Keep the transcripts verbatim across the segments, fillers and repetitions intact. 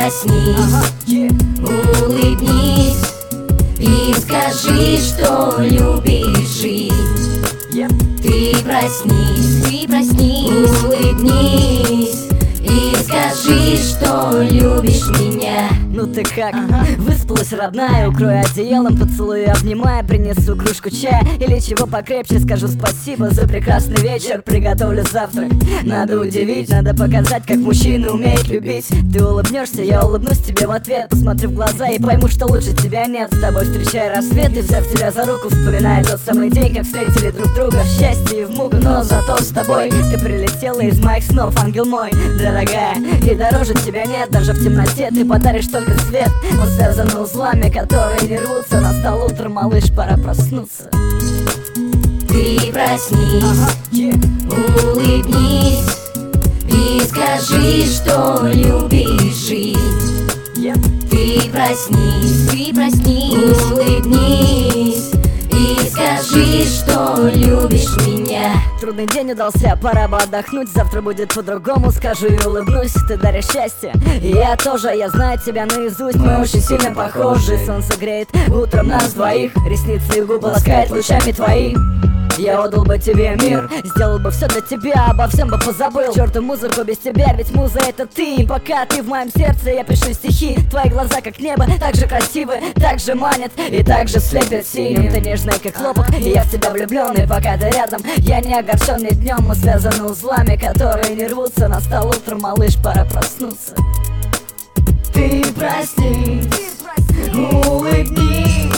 проснись, улыбнись и скажи, что любишь жизнь. Ты проснись, ты проснись, улыбнись и скажи, что любишь меня. Ну ты как? Ага. Выспалась, родная? Укрою одеялом, поцелую, обнимая. Принесу кружку чая или чего покрепче. Скажу спасибо за прекрасный вечер. Приготовлю завтрак. Надо удивить, надо показать, как мужчина умеет любить. Ты улыбнешься, я улыбнусь тебе в ответ. Посмотрю в глаза и пойму, что лучше тебя нет. С тобой встречая рассвет и, взяв тебя за руку, вспоминая тот самый день, как встретили друг друга в счастье и в муку. Но зато с тобой ты прилетела из моих снов, ангел мой, дорогая. И дороже тебя нет, даже в темноте ты подаришь только свет. Он связан узлами, которые не рвутся. Настал утро, малыш, пора проснуться. Ты проснись, ага. улыбнись и скажи, что любишь жизнь. yeah. Ты проснись, ты проснись, улыбнись и скажи, что любишь меня. Трудный день удался, пора бы отдохнуть. Завтра будет по-другому, скажу и улыбнусь. Ты даришь счастье, и я тоже. Я знаю тебя наизусть, мы очень сильно похожи. Солнце греет утром нас двоих, ресницы и губы ласкает лучами твои. Я отдал бы тебе мир, сделал бы все для тебя, обо всем бы позабыл. К черту музыку без тебя, ведь муза это ты. И пока ты в моем сердце, я пишу стихи. Твои глаза как небо, так же красивы, так же манят и так же слепят синим. Ты нежная как хлопок, и я в тебя влюблен. И пока ты рядом, я не огорченный днем. Мы связаны узлами, которые не рвутся. Настал утро, малыш, пора проснуться. Ты проснись, улыбнись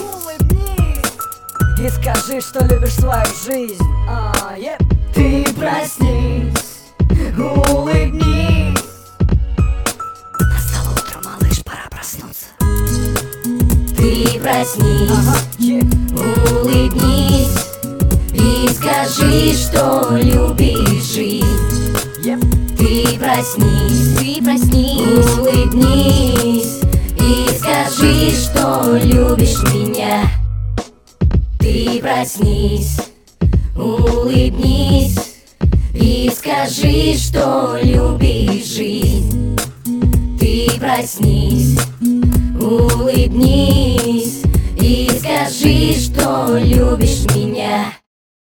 и скажи, что любишь свою жизнь. а, yeah. Ты проснись, улыбнись. Настало утро, малыш, пора проснуться. Ты проснись, ага. улыбнись и скажи, что любишь жизнь. yeah. Ты проснись, ты проснись, улыбнись и скажи, что любишь меня. Ты проснись, улыбнись и скажи, что любишь жизнь. Ты проснись, улыбнись и скажи, что любишь меня.